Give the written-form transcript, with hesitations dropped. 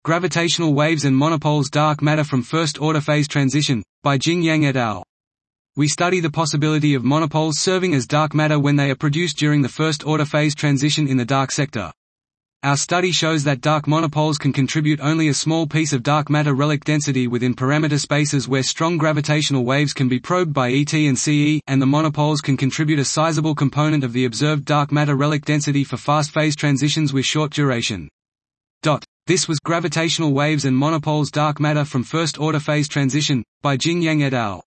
Gravitational Waves and Monopoles Dark Matter from First-Order Phase Transition, by Jing Yang et al. We study the possibility of monopoles serving as dark matter when they are produced during the first-order phase transition in the dark sector. Our study shows that dark monopoles can contribute only a small piece of dark matter relic density within parameter spaces where strong gravitational waves can be probed by ET and CE, and the monopoles can contribute a sizable component of the observed dark matter relic density for fast phase transitions with short duration. This was Gravitational Waves and Monopoles Dark Matter from First-Order Phase Transition, by Jing Yang et al.